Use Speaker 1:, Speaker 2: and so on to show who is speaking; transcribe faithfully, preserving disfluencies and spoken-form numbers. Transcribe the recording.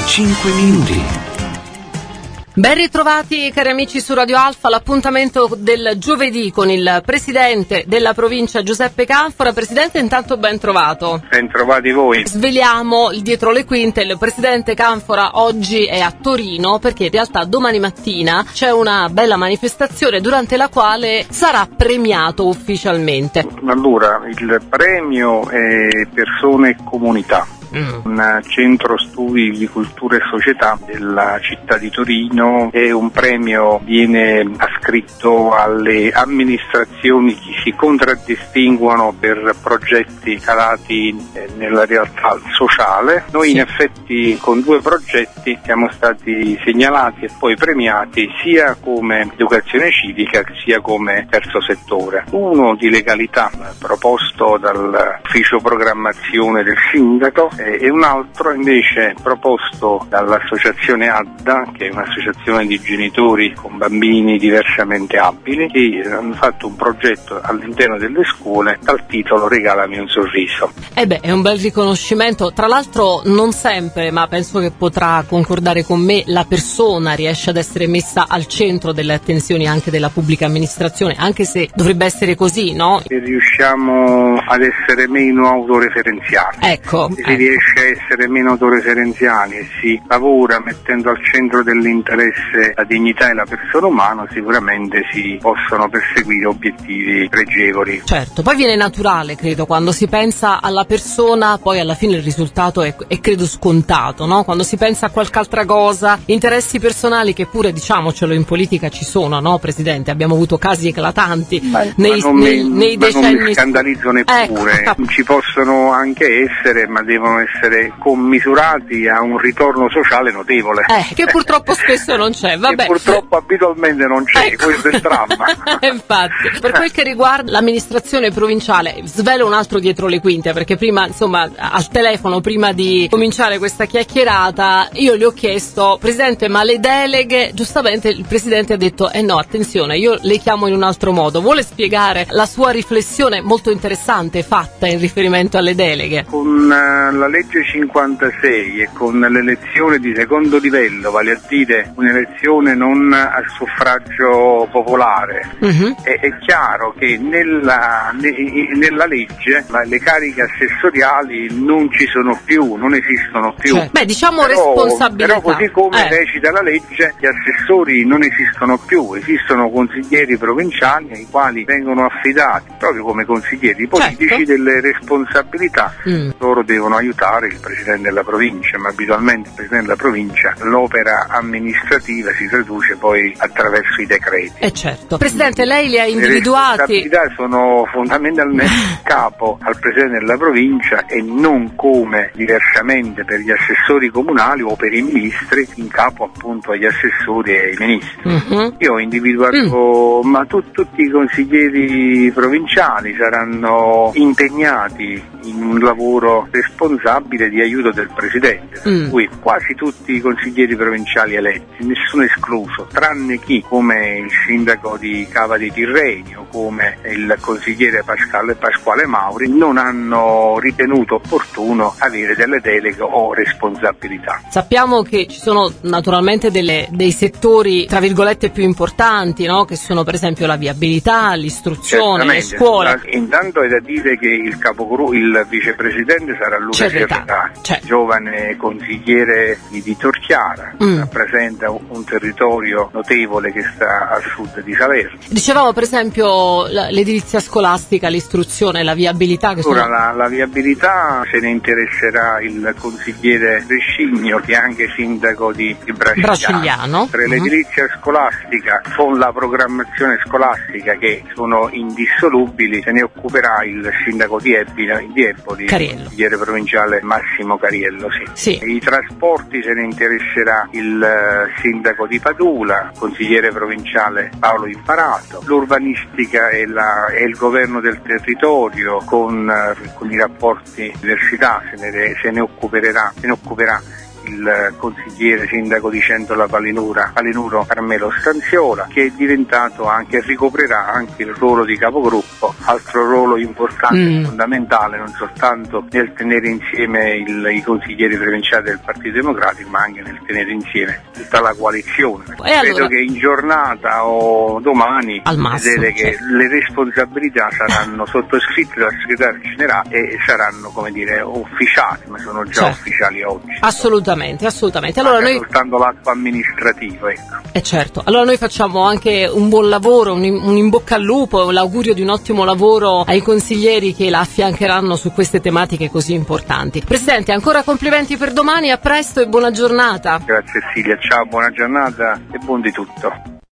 Speaker 1: cinque minuti.
Speaker 2: Ben ritrovati cari amici su Radio Alfa, l'appuntamento del giovedì con il presidente della provincia Giuseppe Canfora. Presidente, intanto ben trovato.
Speaker 3: Ben trovati voi.
Speaker 2: Sveliamo il dietro le quinte, il presidente Canfora oggi è a Torino perché in realtà domani mattina c'è una bella manifestazione durante la quale sarà premiato ufficialmente.
Speaker 3: Allora, il premio è Persone e Comunità. Mm. Un centro studi di cultura e società della città di Torino, e un premio viene ascritto alle amministrazioni che si contraddistinguono per progetti calati nella realtà sociale. Noi sì. in effetti con due progetti siamo stati segnalati e poi premiati sia come educazione civica sia come terzo settore. Uno di legalità proposto dall'ufficio programmazione del sindaco e un altro invece proposto dall'associazione ADDA, che è un'associazione di genitori con bambini diversamente abili, che hanno fatto un progetto all'interno delle scuole dal titolo Regalami un sorriso.
Speaker 2: Eh beh, è un bel riconoscimento. Tra l'altro non sempre, ma penso che potrà concordare con me, la persona riesce ad essere messa al centro delle attenzioni anche della pubblica amministrazione, anche se dovrebbe essere così, no?
Speaker 3: Se riusciamo ad essere meno autoreferenziali.
Speaker 2: Ecco.
Speaker 3: Si
Speaker 2: ecco.
Speaker 3: riesce a essere meno autoreferenziali e si lavora mettendo al centro dell'interesse la dignità e la persona umana, sicuramente si possono perseguire obiettivi pregevoli.
Speaker 2: Certo, poi viene naturale, credo, quando si pensa alla persona, poi alla fine il risultato è, è credo scontato, no? Quando si pensa a qualche altra cosa, interessi personali che pure, diciamocelo, in politica ci sono, no Presidente? Abbiamo avuto casi eclatanti
Speaker 3: ma,
Speaker 2: nei,
Speaker 3: ma non
Speaker 2: nei,
Speaker 3: mi,
Speaker 2: nei
Speaker 3: ma
Speaker 2: decenni.
Speaker 3: Non mi scandalizzo neppure, ecco. Ci possono anche essere, ma devono essere commisurati a un ritorno sociale notevole.
Speaker 2: Eh, che purtroppo spesso non c'è, vabbè.
Speaker 3: Che purtroppo abitualmente non c'è, ecco. Questo è il dramma.
Speaker 2: Infatti, per quel che riguarda l'amministrazione provinciale, svelo un altro dietro le quinte, perché prima, insomma, al telefono, prima di cominciare questa chiacchierata, io le ho chiesto, Presidente, ma le deleghe, giustamente il Presidente ha detto, eh no, attenzione, io le chiamo in un altro modo. Vuole spiegare la sua riflessione molto interessante fatta in riferimento alle deleghe?
Speaker 3: Con la legge cinquantasei e con l'elezione di secondo livello, vale a dire un'elezione non a suffragio popolare, uh-huh. è, è chiaro che nella, ne, nella legge le cariche assessoriali non ci sono più, non esistono più.
Speaker 2: Cioè, beh, diciamo
Speaker 3: però,
Speaker 2: responsabilità.
Speaker 3: Però così come
Speaker 2: eh.
Speaker 3: recita la legge, gli assessori non esistono più, esistono consiglieri provinciali ai quali vengono affidati, proprio come consiglieri politici, certo. delle responsabilità. Mm. Loro devono aiutare il Presidente della provincia, ma abitualmente il Presidente della provincia l'opera amministrativa si traduce poi attraverso i decreti.
Speaker 2: Eh certo. Presidente, lei li ha individuati?
Speaker 3: Le responsabilità sono fondamentalmente capo al Presidente della provincia e non come diversamente per gli assessori comunali o per i ministri in capo appunto agli assessori e ai ministri. Uh-huh. Io ho individuato, mm. ma tu, tutti i consiglieri provinciali saranno impegnati in un lavoro responsabile di aiuto del Presidente, per mm. cui quasi tutti i consiglieri provinciali eletti, nessuno escluso, tranne chi, come il sindaco di Cava dei Tirreni o come il consigliere Pasquale, Pasquale Mauri, non hanno ritenuto opportuno avere delle deleghe o responsabilità.
Speaker 2: Sappiamo che ci sono naturalmente delle, dei settori tra virgolette più importanti, no? Che sono per esempio la viabilità, l'istruzione, le scuole.
Speaker 3: Intanto è da dire che il capogruppo, il vicepresidente sarà Luca Cerretà, giovane consigliere di Vitor Chiara, mm. rappresenta un, un territorio notevole che sta a sud di Salerno.
Speaker 2: Dicevamo per esempio l'edilizia scolastica, l'istruzione, la viabilità. Che
Speaker 3: Ora
Speaker 2: sono...
Speaker 3: la, la viabilità se ne interesserà il consigliere Rescigno, che è anche sindaco di, di Brasiliano.
Speaker 2: Brasiliano.
Speaker 3: Per mm-hmm. l'edilizia scolastica, con la programmazione scolastica che sono indissolubili, se ne occuperà il sindaco di Eboli, di Eboli, il consigliere provinciale Massimo Cariello. Sì.
Speaker 2: Sì.
Speaker 3: I trasporti se ne interesserà il uh, sindaco di Padula, consigliere provinciale Paolo Imparato. L'urbanistica e, la, e il governo del territorio con, uh, con i rapporti università se ne, se ne occuperà, se ne occuperà il consigliere sindaco di Centola Palinura, Palinuro Carmelo Stanziola, che è diventato anche, ricoprirà anche il ruolo di capogruppo, altro ruolo importante mm. e fondamentale, non soltanto nel tenere insieme il, i consiglieri provinciali del Partito Democratico, ma anche nel tenere insieme tutta la coalizione. E Credo allora... che in giornata o domani vedete che certo. le responsabilità saranno sottoscritte dal segretario generale e saranno, come dire, ufficiali, ma sono già certo. ufficiali oggi.
Speaker 2: Assolutamente, assolutamente. Allora noi
Speaker 3: soltanto l'atto amministrativo, ecco.
Speaker 2: Eh certo. Allora noi facciamo anche un buon lavoro, un, un in bocca al lupo, l'augurio di un ottimo lavoro ai consiglieri che la affiancheranno su queste tematiche così importanti. Presidente, ancora complimenti per domani, a presto e buona giornata.
Speaker 3: Grazie Silvia, ciao, buona giornata e buon di tutto.